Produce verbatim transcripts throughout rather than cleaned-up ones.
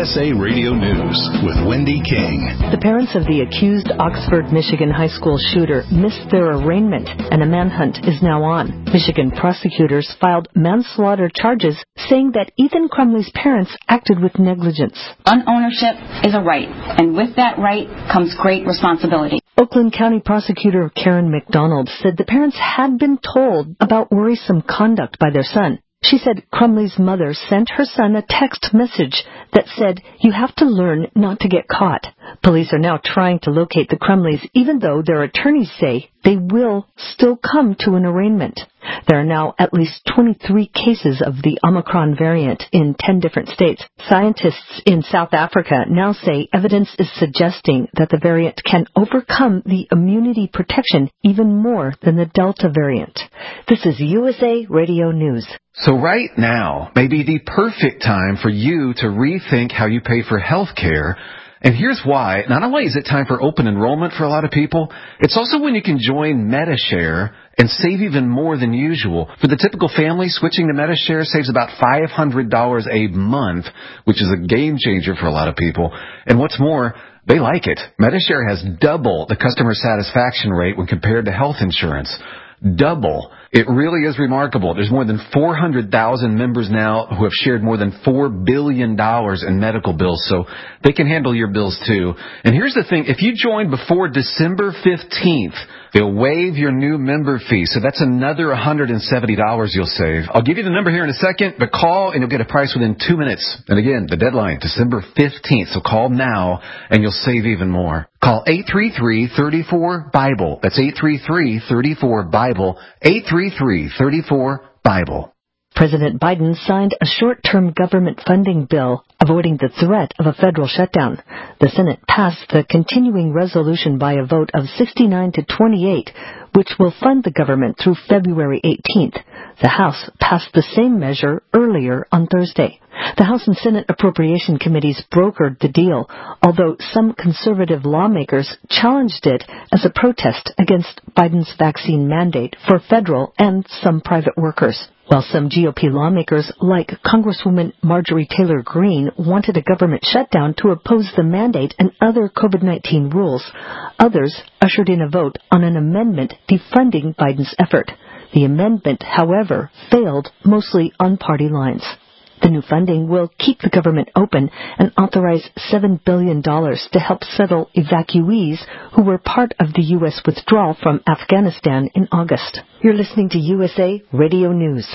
S A Radio News with Wendy King. The parents of the accused Oxford, Michigan high school shooter missed their arraignment, and a manhunt is now on. Michigan prosecutors filed manslaughter charges, saying that Ethan Crumley's parents acted with negligence. Gun ownership is a right, and with that right comes great responsibility. Oakland County Prosecutor Karen McDonald said the parents had been told about worrisome conduct by their son. She said Crumley's mother sent her son a text message that said, "You have to learn not to get caught." Police are now trying to locate the Crumleys, even though their attorneys say they will still come to an arraignment. There are now at least twenty-three cases of the Omicron variant in ten different states. Scientists in South Africa now say evidence is suggesting that the variant can overcome the immunity protection even more than the Delta variant. This is U S A Radio News. So right now may be the perfect time for you to rethink how you pay for health care. And here's why. Not only is it time for open enrollment for a lot of people, it's also when you can join MediShare and save even more than usual. For the typical family, switching to MediShare saves about five hundred dollars a month, which is a game changer for a lot of people. And what's more, they like it. MediShare has double the customer satisfaction rate when compared to health insurance. Double. It really is remarkable. There's more than four hundred thousand members now who have shared more than four billion dollars in medical bills, so they can handle your bills too. And here's the thing. If you join before December fifteenth, they'll waive your new member fee, so that's another one hundred seventy dollars you'll save. I'll give you the number here in a second, but call and you'll get a price within two minutes. And again, the deadline, December fifteenth, so call now and you'll save even more. Call eight three three, three four, BIBLE. That's eight three three, three four, BIBLE. eight three three, three four, BIBLE. President Biden signed a short-term government funding bill avoiding the threat of a federal shutdown. The Senate passed the continuing resolution by a vote of sixty-nine to twenty-eight, which will fund the government through February eighteenth. The House passed the same measure earlier on Thursday. The House and Senate Appropriation Committees brokered the deal, although some conservative lawmakers challenged it as a protest against Biden's vaccine mandate for federal and some private workers. While some G O P lawmakers, like Congresswoman Marjorie Taylor Greene, wanted a government shutdown to oppose the mandate and other COVID nineteen rules, others ushered in a vote on an amendment defunding Biden's effort. The amendment, however, failed mostly on party lines. The new funding will keep the government open and authorize seven billion dollars to help settle evacuees who were part of the U S withdrawal from Afghanistan in August. You're listening to U S A Radio News.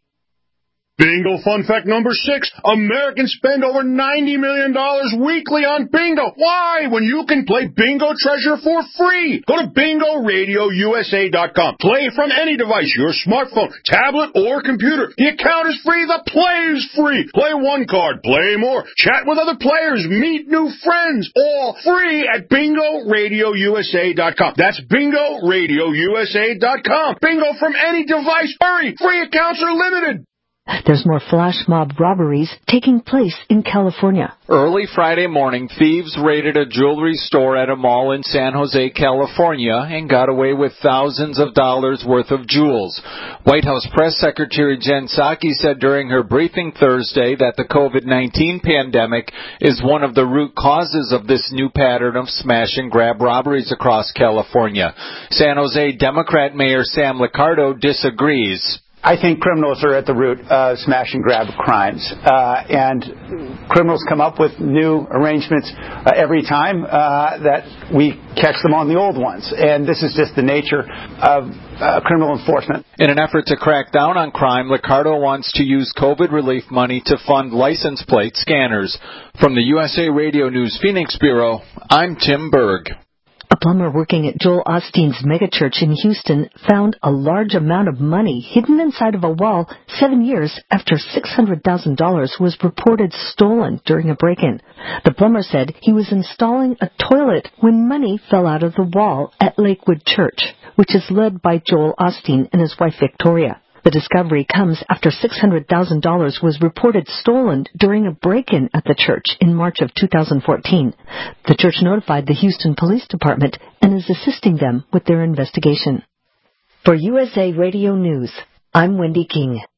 Bingo fun fact number six. Americans spend over ninety million dollars weekly on bingo. Why? When you can play Bingo Treasure for free. Go to bingo radio u s a dot com. Play from any device, your smartphone, tablet, or computer. The account is free. The play is free. Play one card. Play more. Chat with other players. Meet new friends. All free at bingo radio u s a dot com. That's bingo radio u s a dot com. Bingo from any device. Hurry. Free accounts are limited. There's more flash mob robberies taking place in California. Early Friday morning, thieves raided a jewelry store at a mall in San Jose, California, and got away with thousands of dollars worth of jewels. White House Press Secretary Jen Psaki said during her briefing Thursday that the COVID nineteen pandemic is one of the root causes of this new pattern of smash-and-grab robberies across California. San Jose Democrat Mayor Sam Liccardo disagrees. I think criminals are at the root of smash-and-grab crimes, uh, and criminals come up with new arrangements uh, every time uh, that we catch them on the old ones, and this is just the nature of uh, criminal enforcement. In an effort to crack down on crime, Liccardo wants to use COVID relief money to fund license plate scanners. From the U S A Radio News Phoenix Bureau, I'm Tim Berg. A plumber working at Joel Osteen's megachurch in Houston found a large amount of money hidden inside of a wall seven years after six hundred thousand dollars was reported stolen during a break-in. The plumber said he was installing a toilet when money fell out of the wall at Lakewood Church, which is led by Joel Osteen and his wife Victoria. The discovery comes after six hundred thousand dollars was reported stolen during a break-in at the church in March of two thousand fourteen. The church notified the Houston Police Department and is assisting them with their investigation. For U S A Radio News, I'm Wendy King.